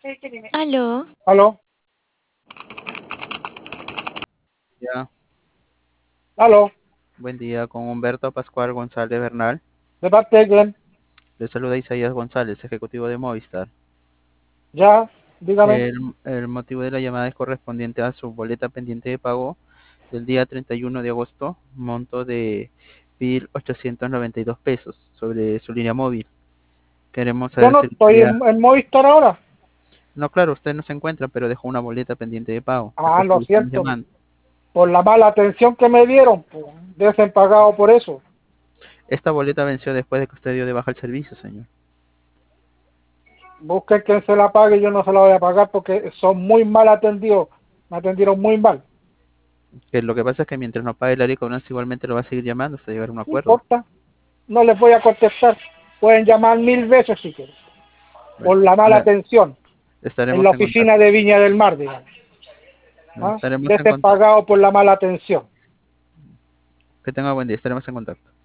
Aló, Aló, Ya, aló, buen día, con Humberto Pascual González Bernal. de parte de Glenn. Le saluda Isaías González, ejecutivo de Movistar. Ya, dígame. El motivo de la llamada es correspondiente a su boleta pendiente de pago del día 31 de agosto, monto de 1.892 pesos sobre su línea móvil. Queremos Yo saber no si estoy gustaría... en Movistar ahora. No, claro, usted no se encuentra, pero dejó una boleta pendiente de pago. Ah, Entonces lo le estamos siento, llamando. por la mala atención que me dieron, pues, desen pagado por eso. Esta boleta venció después de que usted dio de baja el servicio, señor. Busque quien se la pague, yo no se la voy a pagar porque son muy mal atendidos. Me atendieron muy mal. Que lo que pasa es que mientras no pague el área de igualmente lo va a seguir llamando hasta llegar a un No acuerdo. importa, no les voy a contestar. Pueden llamar 1000 veces si quieren, Bueno, por la mala atención en la estaremos en oficina contacto. de Viña del Mar, digamos. Bueno, ¿Ah? estaremos en Desen contacto. pagado por la mala atención. Que tenga buen día, estaremos en contacto.